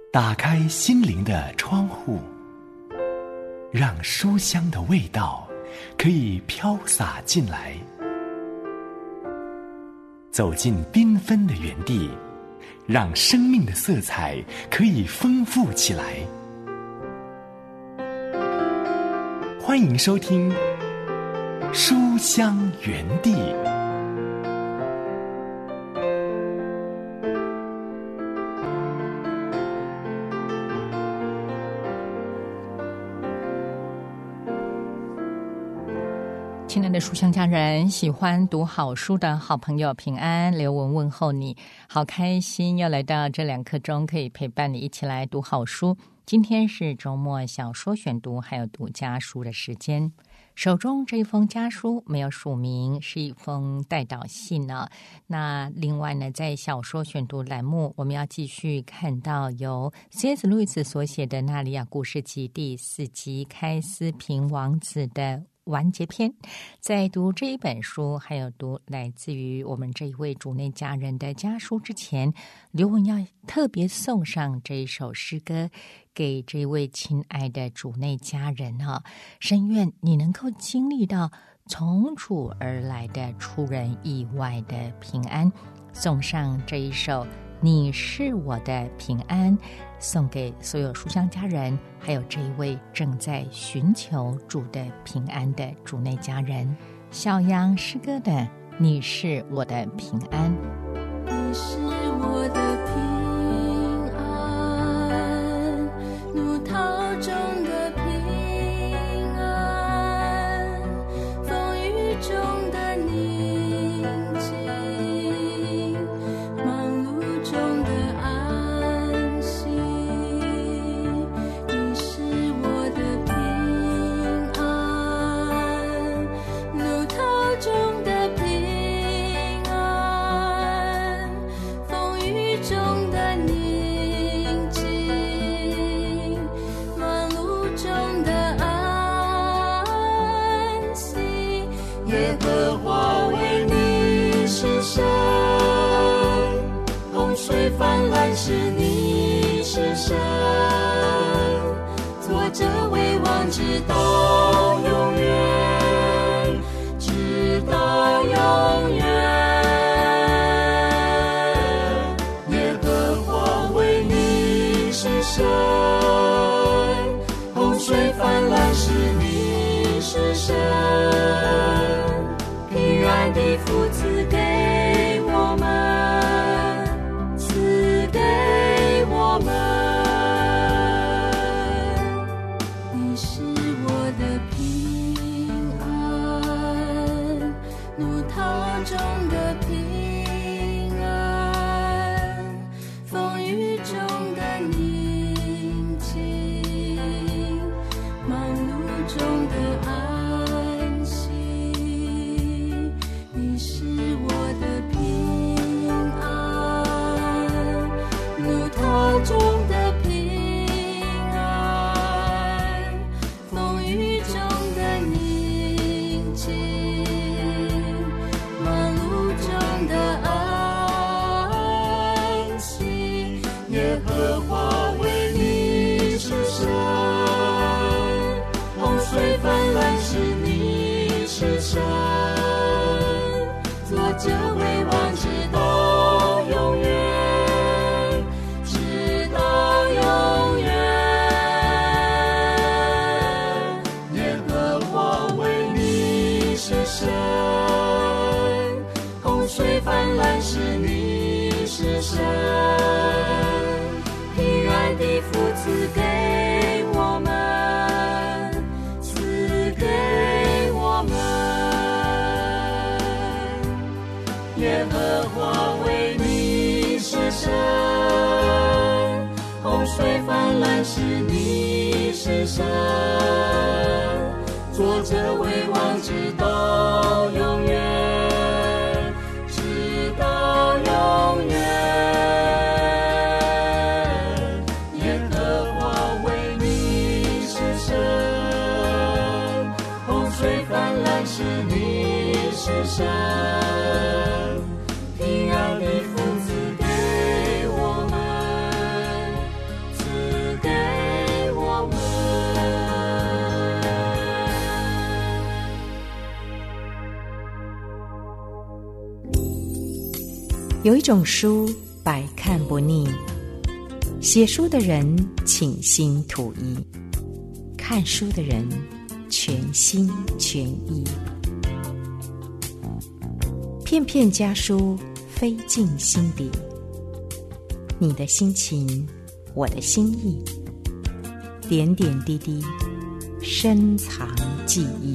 打开心灵的窗户，让书香的味道可以飘洒进来。走进缤纷的园地，让生命的色彩可以丰富起来。欢迎收听书香园地。 亲爱的书香家人，喜欢读好书的好朋友平安，刘文问候你，好开心又来到这2刻钟，可以陪伴你一起来读好书。今天是周末小说选读还有读家书的时间。手中这一封家书没有署名，是一封代祷信呢。那另外呢，在小说选读栏目，我们要继续看到由 C.S. 路易斯所写的《纳利亚故事集》第4集开斯平王子的完结篇。在读这一本书还有读来自于我们这一位主内家人的家书之前，刘文要特别送上这一首诗歌给这位亲爱的主内家人深愿你能够经历到从主而来的出人意外的平安。送上这一首你是我的平安，送给所有书香家人，还有这一位正在寻求主的平安的主内家人。小杨诗歌的你是我的平安， 你是我的平安，怒涛中的平安，风雨中的宁静，忙碌中的安息。你是我的平安，怒涛中的平安，风雨中的宁静，忙碌中的安息。耶和华为你是神，洪水泛滥时你是神，作者为王直到永远，直到永远。耶和华为你是神，洪水泛滥时你是神，平安的福赐给我们，赐给我们。你是我的平安，怒涛中的平安，风雨中的宁静，忙碌中的安息。你是我的平安，怒涛中的平安，风雨中的宁静，忙碌中的安息。耶和华为你是神，洪水泛滥时你是神，作者为王直到永远，直到永远。耶和华为你是神，洪水泛滥时你是神，平安的福赐给我们，赐给我们。耶和华为你是神，洪水泛滥时你是神，作者为王直到永远，直到永远。耶和华为你是神，洪水泛滥时你是神，平安的福赐给我们，赐有一种书百看不腻，写书的人倾心吐意，看书的人全心全意。片片家书飞进心底，你的心情，我的心意，点点滴滴，深藏记忆。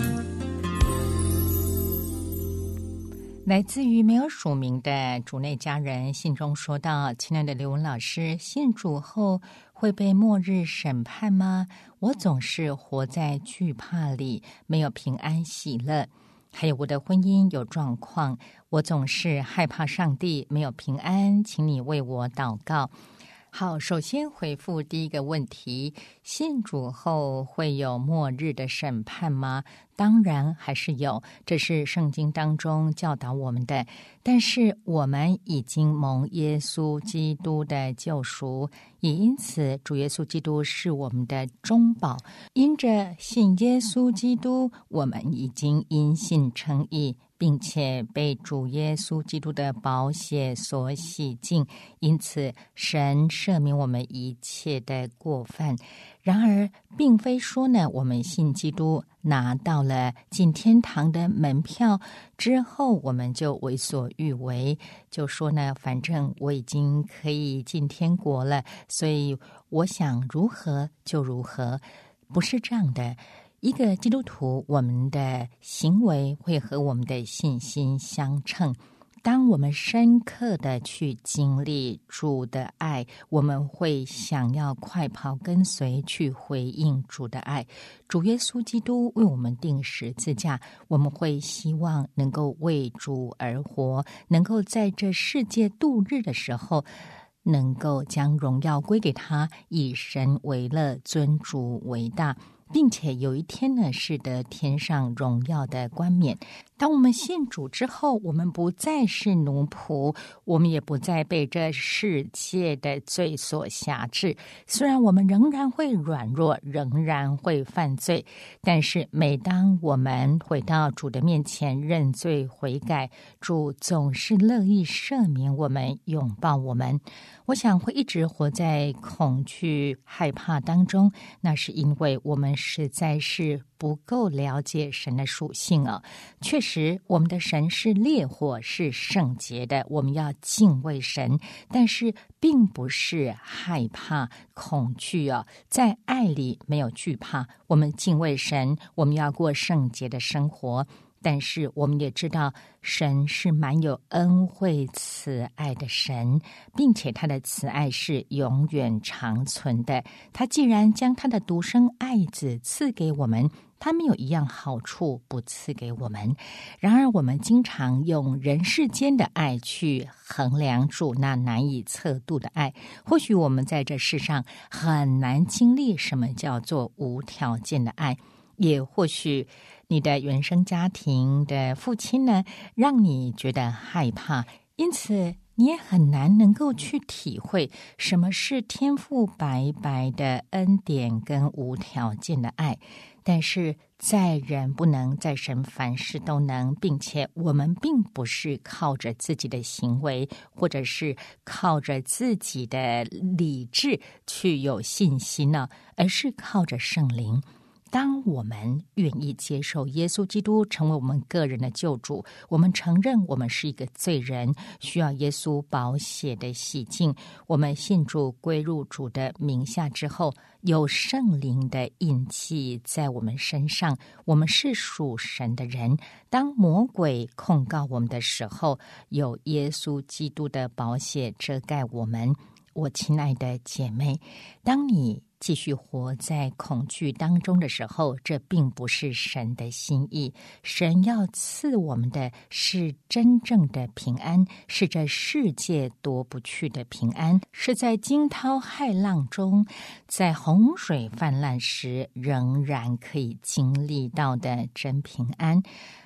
来自于没有署名的主内家人信中说道：亲爱的刘文老师，信主后会被末日审判吗？我总是活在惧怕里，没有平安喜乐。还有我的婚姻有状况，我总是害怕上帝，没有平安，请你为我祷告。好，首先回复第一个问题，信主后会有末日的审判吗？当然还是有，这是圣经当中教导我们的。但是我们已经蒙耶稣基督的救赎，也因此主耶稣基督是我们的中保。因着信耶稣基督，我们已经因信称义，并且被主耶稣基督的宝血所洗净，因此神赦免我们一切的过犯。然而并非说呢，我们信基督拿到了进天堂的门票之后，我们就为所欲为，就说呢，反正我已经可以进天国了，所以我想如何就如何。不是这样的。一个基督徒，我们的行为会和我们的信心相称。当我们深刻的去经历主的爱，我们会想要快跑跟随去回应主的爱。主耶稣基督为我们钉十字架，我们会希望能够为主而活，能够在这世界度日的时候，能够将荣耀归给他，以神为乐，尊主为大，并且有一天呢，是得天上荣耀的冠冕。当我们信主之后，我们不再是奴仆，我们也不再被这世界的罪所辖制。虽然我们仍然会软弱，仍然会犯罪，但是每当我们回到主的面前认罪悔改，主总是乐意赦免我们，拥抱我们。我想会一直活在恐惧害怕当中，那是因为我们实在是不够了解神的属性啊。确实我们的神是烈火，是圣洁的，我们要敬畏神，但是并不是害怕恐惧啊。在爱里没有惧怕，我们敬畏神，我们要过圣洁的生活。但是我们也知道神是蛮有恩惠慈爱的神，并且他的慈爱是永远长存的。他既然将他的独生爱子赐给我们，他没有一样好处不赐给我们。然而我们经常用人世间的爱去衡量主那难以测度的爱，或许我们在这世上很难经历什么叫做无条件的爱，也或许你的原生家庭的父亲呢，让你觉得害怕，因此你也很难能够去体会什么是天父白白的恩典跟无条件的爱。但是在人不能，在神凡事都能，并且我们并不是靠着自己的行为，或者是靠着自己的理智去有信心呢，而是靠着圣灵。当我们愿意接受耶稣基督成为我们个人的救主，我们承认我们是一个罪人，需要耶稣宝血的洗净，我们信主归入主的名下之后，有圣灵的印记在我们身上，我们是属神的人。当魔鬼控告我们的时候，有耶稣基督的宝血遮盖我们。我亲爱的姐妹，当你继续活在恐惧当中的时候，这并不是神的心意。神要赐我们的是真正的平安，是这世界夺不去的平安，是在惊涛骇浪中，在洪水泛滥时仍然可以经历到的真平安。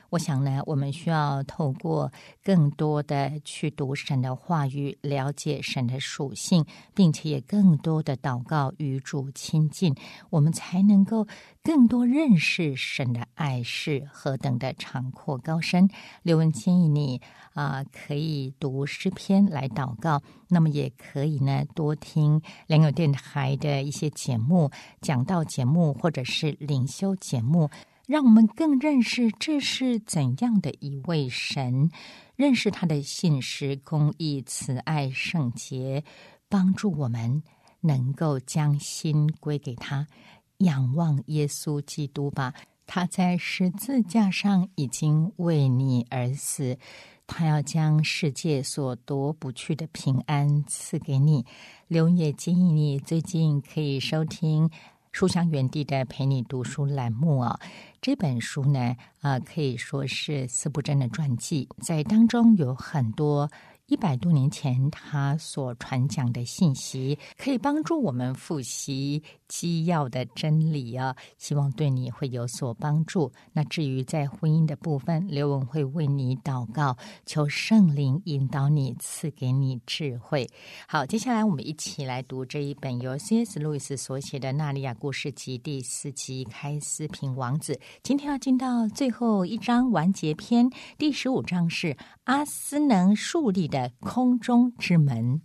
我想呢，我们需要透过更多的去读神的话语，了解神的属性，并且也更多的祷告与主亲近，我们才能够更多认识神的爱是何等的长阔高深。刘文建议你可以读诗篇来祷告，那么也可以呢多听良友电台的一些节目，讲道节目或者是灵修节目，让我们更认识这是怎样的一位神，认识他的信实、公义、慈爱、圣洁，帮助我们能够将心归给他，仰望耶稣基督吧。他在十字架上已经为你而死，他要将世界所夺不去的平安赐给你。刘也建议你最近可以收听书香园地的陪你读书栏目这本书呢可以说是司布真的传记，在当中有很多100多年前他所传讲的信息，可以帮助我们复习基要的真理希望对你会有所帮助。那至于在婚姻的部分，刘文会为你祷告，求圣灵引导你，赐给你智慧。好，接下来我们一起来读这一本由 C.S. 路易斯所写的《纳利亚故事集》第4集开斯平王子。今天要进到最后一章完结篇，第15章是阿斯能树立的空中之门。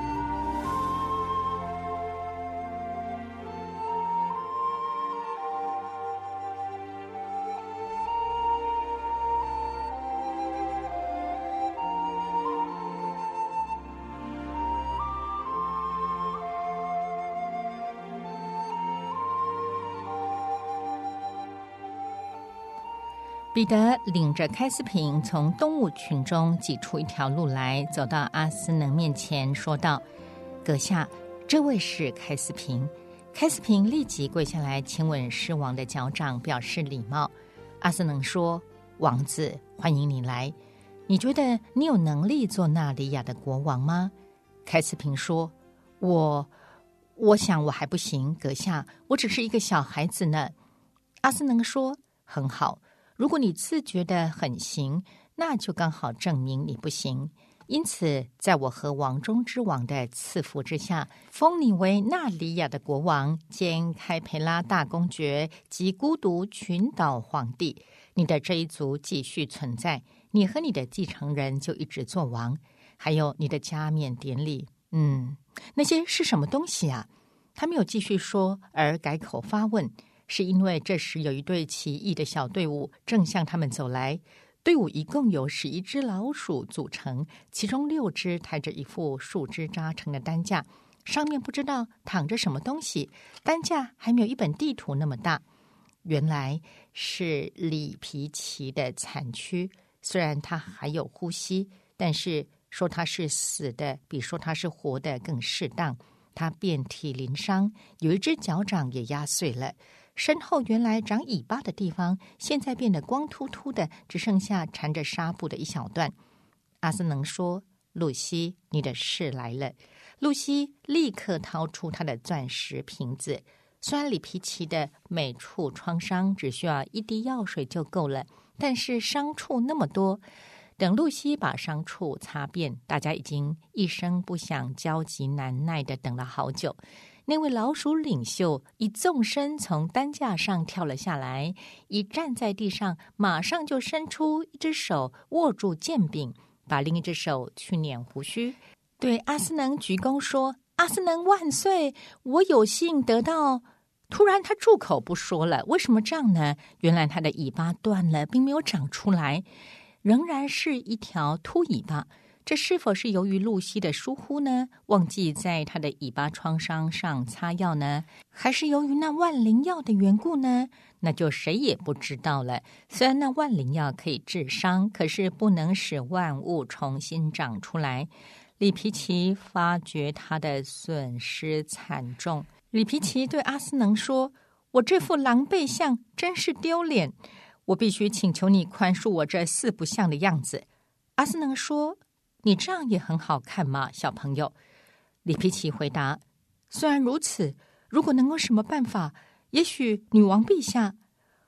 彼得领着开斯平从动物群中挤出一条路来，走到阿斯能面前，说道：阁下，这位是开斯平。开斯平立即跪下来亲吻狮王的脚掌，表示礼貌。阿斯能说：王子，欢迎你来。你觉得你有能力做纳里亚的国王吗？开斯平说：我想我还不行，阁下，我只是一个小孩子呢。阿斯能说：很好，如果你自觉得很行，那就刚好证明你不行。因此在我和王中之王的赐福之下，封你为纳里亚的国王兼开培拉大公爵及孤独群岛皇帝。你的这一族继续存在，你和你的继承人就一直做王。还有你的加冕典礼，那些是什么东西啊？他没有继续说，而改口发问，是因为这时有一队奇异的小队伍正向他们走来。队伍一共有11只老鼠组成，其中6只抬着一副树枝扎成的担架，上面不知道躺着什么东西，担架还没有一本地图那么大。原来是里皮奇的残躯，虽然他还有呼吸，但是说他是死的比说他是活的更适当。他遍体鳞伤，有一只脚掌也压碎了，身后原来长尾巴的地方现在变得光秃秃的，只剩下缠着纱布的一小段。阿斯能说：露西，你的事来了。露西立刻掏出她的钻石瓶子，虽然里皮奇的每处创伤只需要1滴药水就够了，但是伤处那么多。等露西把伤处擦遍，大家已经一声不响，焦急难耐地等了好久。那位老鼠领袖一纵身从担架上跳了下来，一站在地上，马上就伸出一只手握住剑柄，把另一只手去捻胡须，对阿斯能鞠躬说：阿斯能万岁，我有幸得到。突然他住口不说了，为什么这样呢？原来他的尾巴断了，并没有长出来，仍然是一条秃尾巴。这是否是由于露西的疏忽呢？忘记在她的尾巴创伤上擦药呢？还是由于那万灵药的缘故呢？那就谁也不知道了。虽然那万灵药可以治伤，可是不能使万物重新长出来。里皮奇发觉他的损失惨重。里皮奇对阿斯能说：我这副狼狈相真是丢脸，我必须请求你宽恕我这4不像的样子。阿斯能说：你这样也很好看嘛，小朋友。里皮奇回答：虽然如此，如果能有什么办法，也许女王陛下。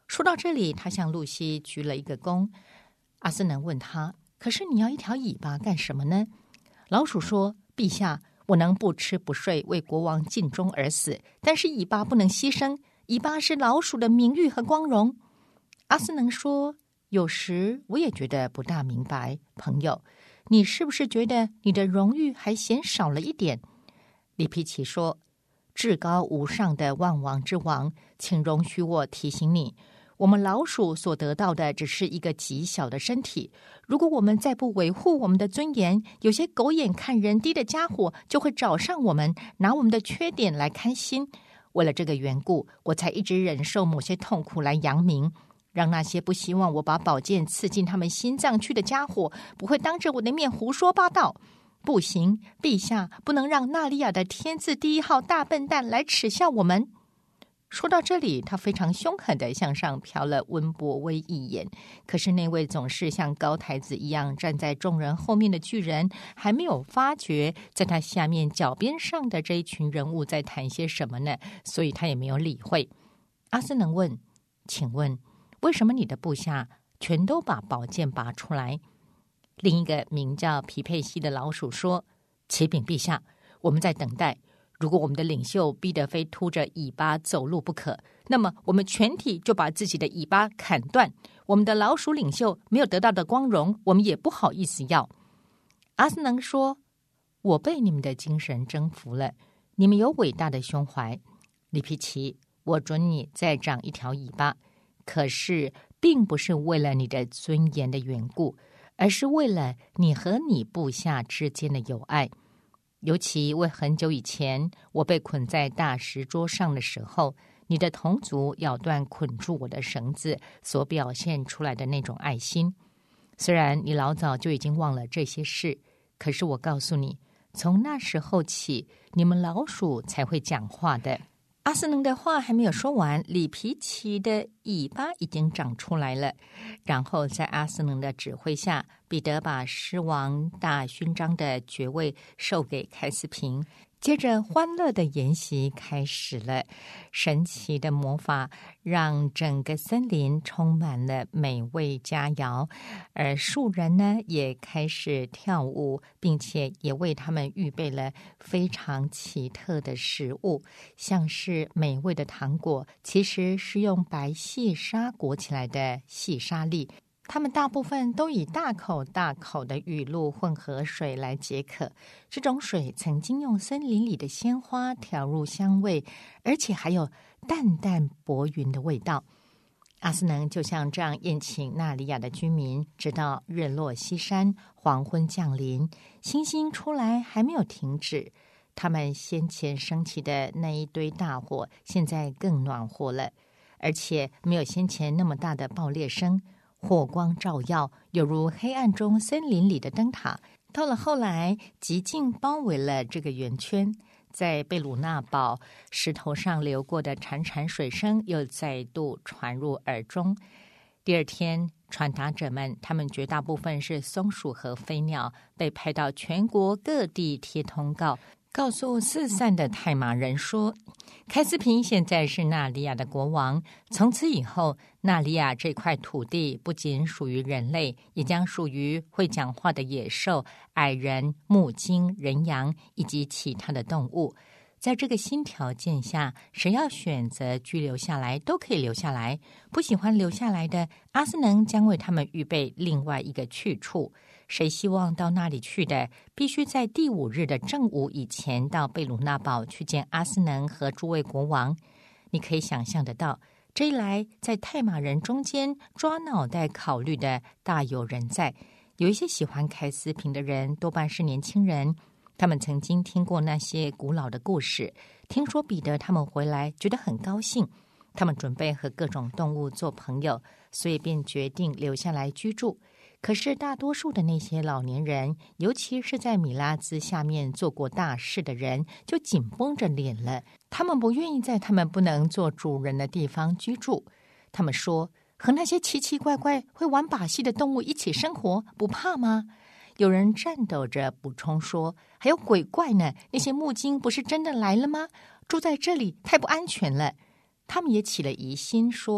说到这里，他向露西鞠了一个躬。阿斯能问他，可是你要一条尾巴干什么呢？老鼠说，陛下，我能不吃不睡为国王尽忠而死，但是尾巴不能牺牲，尾巴是老鼠的名誉和光荣。阿斯能说，有时我也觉得不大明白，朋友，你是不是觉得你的荣誉还嫌少了一点？里皮奇说，至高无上的万王之王，请容许我提醒你，我们老鼠所得到的只是一个极小的身体，如果我们再不维护我们的尊严，有些狗眼看人低的家伙就会找上我们，拿我们的缺点来开心。为了这个缘故，我才一直忍受某些痛苦来扬名，让那些不希望我把宝剑刺进他们心脏去的家伙不会当着我的面胡说八道。不行，陛下不能让纳利亚的天字第一号大笨蛋来耻笑我们。说到这里，他非常凶狠地向上瞟了温伯威一眼，可是那位总是像高台子一样站在众人后面的巨人还没有发觉在他下面脚边上的这一群人物在谈些什么呢，所以他也没有理会。阿斯能问，请问为什么你的部下全都把宝剑拔出来？另一个名叫皮佩西的老鼠说，启禀陛下，我们在等待，如果我们的领袖逼得非秃着尾巴走路不可，那么我们全体就把自己的尾巴砍断。我们的老鼠领袖没有得到的光荣，我们也不好意思要。阿斯能说，我被你们的精神征服了，你们有伟大的胸怀。里皮奇，我准你再长一条尾巴，可是并不是为了你的尊严的缘故，而是为了你和你部下之间的友爱。尤其为很久以前我被捆在大石桌上的时候，你的同族咬断捆住我的绳子所表现出来的那种爱心。虽然你老早就已经忘了这些事，可是我告诉你，从那时候起，你们老鼠才会讲话的。阿斯能的话还没有说完，里皮奇的尾巴已经长出来了。然后在阿斯能的指挥下，彼得把狮王大勋章的爵位授给开斯平。接着欢乐的筵席开始了，神奇的魔法让整个森林充满了美味佳肴，而树人呢也开始跳舞，并且也为他们预备了非常奇特的食物，像是美味的糖果，其实是用白细沙裹起来的细沙粒。他们大部分都以大口大口的雨露混合水来解渴，这种水曾经用森林里的鲜花调入香味，而且还有淡淡薄云的味道。阿斯能就像这样宴请纳里亚的居民，直到日落西山，黄昏降临，星星出来还没有停止。他们先前升起的那一堆大火现在更暖和了，而且没有先前那么大的爆裂声，火光照耀，犹如黑暗中森林里的灯塔。到了后来，极尽包围了这个圆圈，在贝鲁纳堡石头上流过的潺潺水声又再度传入耳中。第二天，传达者们，他们绝大部分是松鼠和飞鸟，被派到全国各地贴通告，告诉四散的泰马人说，开斯平现在是纳里亚的国王，从此以后，纳里亚这块土地不仅属于人类，也将属于会讲话的野兽、矮人、木精、人羊以及其他的动物。在这个新条件下，谁要选择居留下来都可以留下来，不喜欢留下来的，阿斯能将为他们预备另外一个去处。谁希望到那里去的，必须在第5日的正午以前到贝鲁纳堡去见阿斯能和诸位国王。你可以想象得到，这一来在泰马人中间抓脑袋考虑的大有人在。有一些喜欢开斯平的人多半是年轻人，他们曾经听过那些古老的故事，听说彼得他们回来觉得很高兴，他们准备和各种动物做朋友，所以便决定留下来居住。可是大多数的那些老年人，尤其是在米拉兹下面做过大事的人，就紧绷着脸了。他们不愿意在他们不能做主人的地方居住。他们说，和那些奇奇怪怪会玩把戏的动物一起生活，不怕吗？有人颤抖着补充说，还有鬼怪呢，那些木精不是真的来了吗？住在这里太不安全了。他们也起了疑心，说，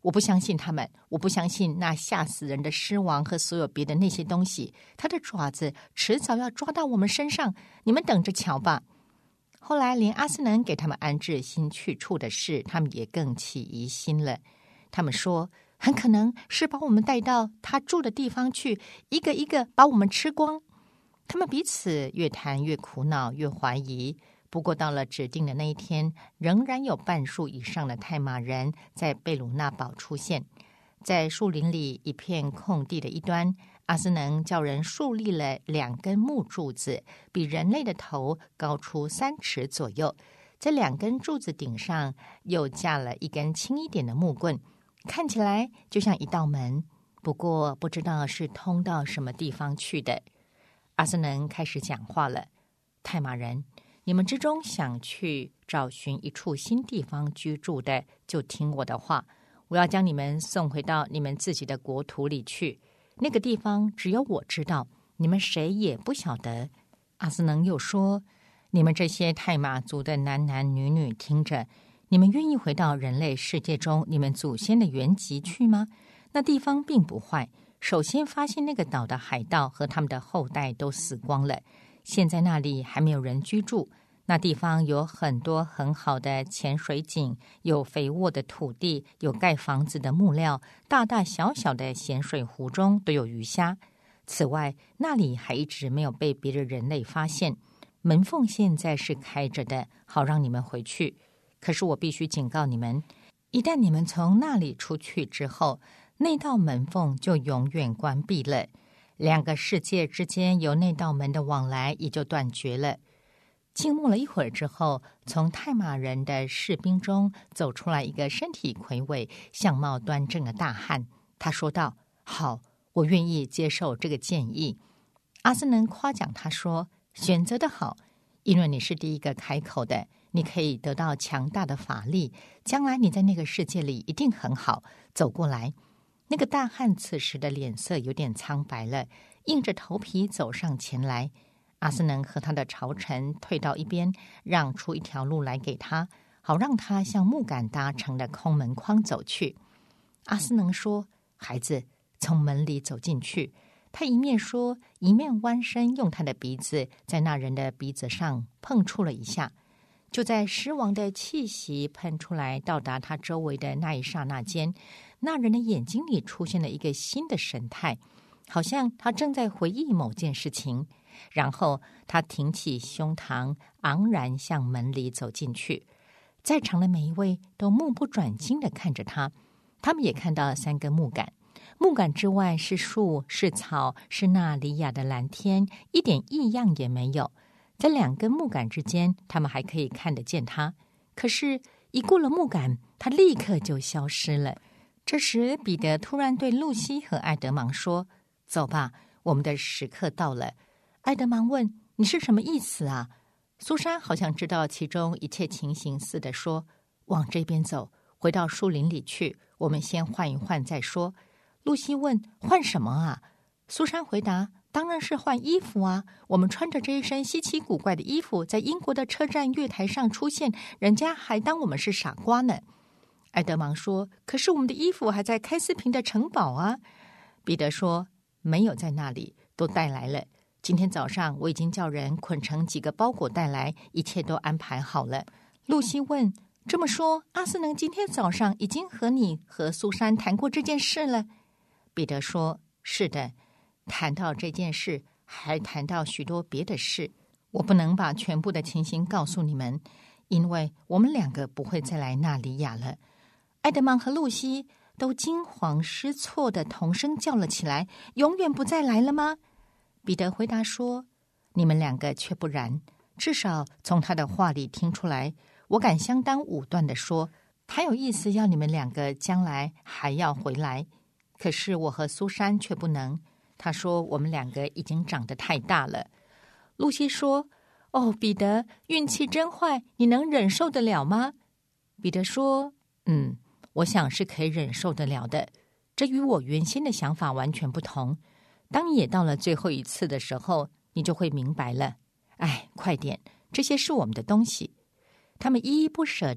我不相信他们，我不相信那吓死人的狮王和所有别的那些东西，他的爪子迟早要抓到我们身上，你们等着瞧吧。后来连阿斯能给他们安置新去处的事，他们也更起疑心了。他们说，很可能是把我们带到他住的地方去，一个一个把我们吃光。他们彼此越谈越苦恼，越怀疑。不过到了指定的那一天，仍然有半数以上的泰马人在贝鲁纳堡出现。在树林里一片空地的一端，阿斯能叫人竖立了2根木柱子，比人类的头高出3尺左右。在2根柱子顶上又架了一根轻一点的木棍，看起来就像一道门，不过不知道是通到什么地方去的。阿斯能开始讲话了：泰马人，你们之中想去找寻一处新地方居住的，就听我的话，我要将你们送回到你们自己的国土里去。那个地方只有我知道，你们谁也不晓得。阿斯能又说，你们这些泰马族的男男女女听着，你们愿意回到人类世界中你们祖先的原籍去吗？那地方并不坏，首先发现那个岛的海盗和他们的后代都死光了，现在那里还没有人居住。那地方有很多很好的潜水井，有肥沃的土地，有盖房子的木料，大大小小的咸水湖中都有鱼虾。此外，那里还一直没有被别的人类发现。门缝现在是开着的，好让你们回去。可是我必须警告你们，一旦你们从那里出去之后，那道门缝就永远关闭了，2个世界之间由那道门的往来也就断绝了。静默了一会儿之后，从泰马人的士兵中走出来一个身体魁伟、相貌端正的大汉。他说道：好，我愿意接受这个建议。阿斯能夸奖他说，选择的好，因为你是第一个开口的，你可以得到强大的法力，将来你在那个世界里一定很好。走过来。那个大汉此时的脸色有点苍白了，硬着头皮走上前来。阿斯能和他的朝臣退到一边，让出一条路来给他，好让他向木杆搭成的空门框走去。阿斯能说，孩子，从门里走进去。他一面说，一面弯身用他的鼻子在那人的鼻子上碰触了一下。就在狮王的气息喷出来到达他周围的那一刹那间，那人的眼睛里出现了一个新的神态，好像他正在回忆某件事情。然后他挺起胸膛，昂然向门里走进去。在场的每一位都目不转睛地看着他，他们也看到了3根木杆，木杆之外是树，是草，是那里亚的蓝天，一点异样也没有。在2根木杆之间，他们还可以看得见他，可是一过了木杆，他立刻就消失了。这时彼得突然对露西和艾德芒说，走吧，我们的时刻到了。艾德芒问，你是什么意思啊？苏珊好像知道其中一切情形似的说，往这边走，回到树林里去，我们先换一换再说。露西问，换什么啊？苏珊回答，当然是换衣服啊，我们穿着这一身稀奇古怪的衣服在英国的车站月台上出现，人家还当我们是傻瓜呢。艾德芒说，可是我们的衣服还在开斯平的城堡啊。彼得说，没有在那里，都带来了。今天早上我已经叫人捆成几个包裹带来，一切都安排好了。露西问，这么说阿斯能今天早上已经和你和苏珊谈过这件事了？彼得说，是的，谈到这件事还谈到许多别的事，我不能把全部的情形告诉你们，因为我们2个不会再来纳里亚了。艾德芒和露西都惊慌失措的同声叫了起来，永远不再来了吗？彼得回答说，你们2个却不然，至少从他的话里听出来，我敢相当武断地说，他有意思要你们2个将来还要回来。可是我和苏珊却不能，他说我们2个已经长得太大了。露西说，哦，彼得，运气真坏，你能忍受得了吗？彼得说，我想是可以忍受得了的，这与我原先的想法完全不同。当你也到了最后一次的时候，你就会明白了。哎，快点，这些是我们的东西。他们依依不舍地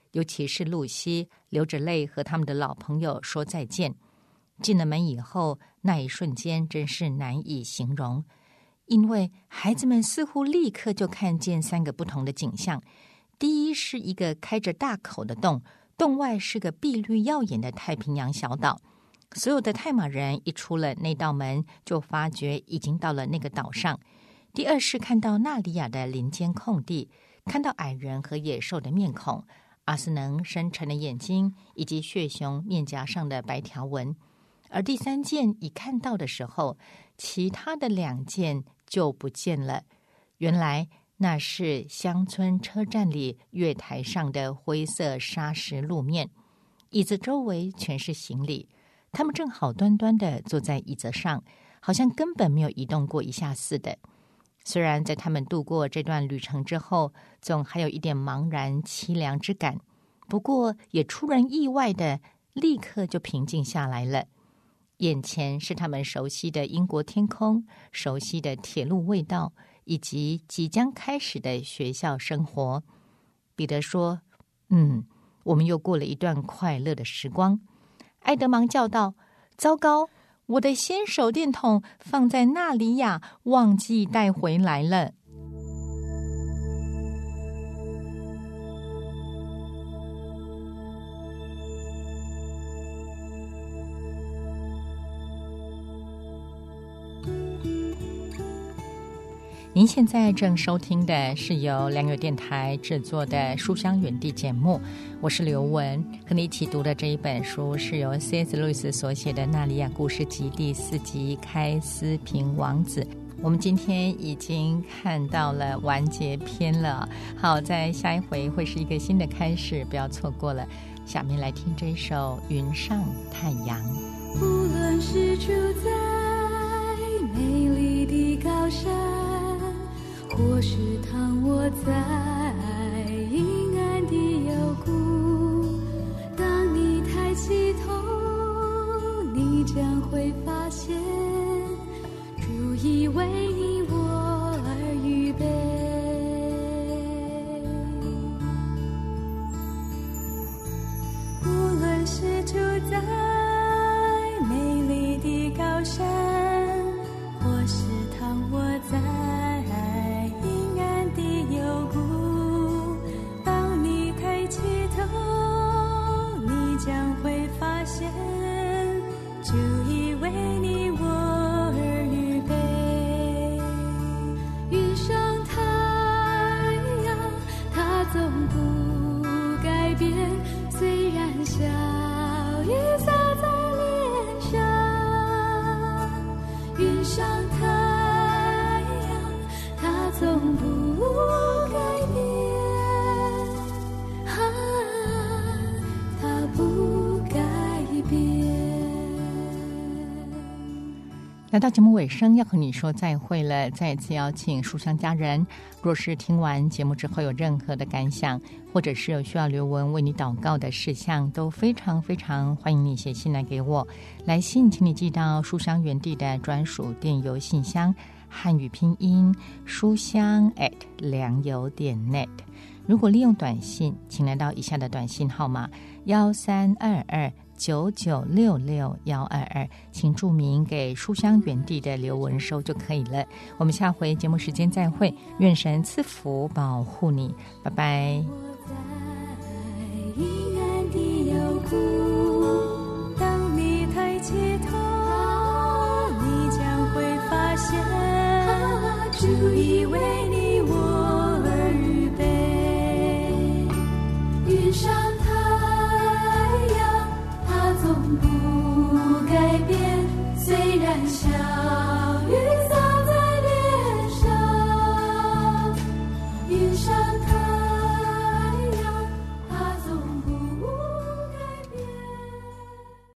尤其是露西流着泪和他们的老朋友说再见。进了门以后，那一瞬间真是难以形容，因为孩子们似乎立刻就看见3个不同的景象。第一是一个开着大口的洞，洞外是个碧绿耀眼的太平洋小岛。所有的泰马人一出了那道门，就发觉已经到了那个岛上。第二是看到纳里亚的林间空地，看到矮人和野兽的面孔，阿斯能深沉的眼睛，以及血熊面颊上的白条纹。而第3件一看到的时候，其他的2件就不见了。原来那是乡村车站里月台上的灰色砂石路面，椅子周围全是行李，他们正好端端地坐在椅子上，好像根本没有移动过一下似的。虽然在他们度过这段旅程之后，总还有一点茫然凄凉之感，不过也出人意外的立刻就平静下来了。眼前是他们熟悉的英国天空，熟悉的铁路味道，以及即将开始的学校生活。彼得说：我们又过了一段快乐的时光。埃德忙叫道：糟糕，我的纤手电筒放在纳里亚，忘记带回来了。您现在正收听的是由良友电台制作的书香园地节目，我是刘文，和你一起读的这一本书是由 C.S. 路易斯所写的《纳里亚故事集》第4集《开斯平王子》。我们今天已经看到了完结篇了，好，在下一回会是一个新的开始，不要错过了。下面来听这首《云上太阳》。 无论是住在美丽的高山，或是躺卧在阴暗的幽谷，当你抬起头，你将会发现主已为你我而预备。无论是住在美丽的高山，或是躺卧在将会发现主已为你我而预备。云上太阳它总不改变，虽然小雨洒在脸上。云上太阳它总不改变， 来到节目尾声，要和你说再会了。再一次邀请书香家人，若是听完节目之后有任何的感想，或者是有需要刘文为你祷告的事项，都非常非常欢迎你写信来给我。来信请你寄到书香园地的专属电邮信箱，汉语拼音书香@良友.net。如果利用短信，请来到以下的短信号码132299662122，请注明给书香园地的刘文收就可以了。我们下回节目时间再会，愿神赐福保护你，拜拜。 我在阴暗的幽谷，当你抬起头，你将会发现主已为你我而预备。云上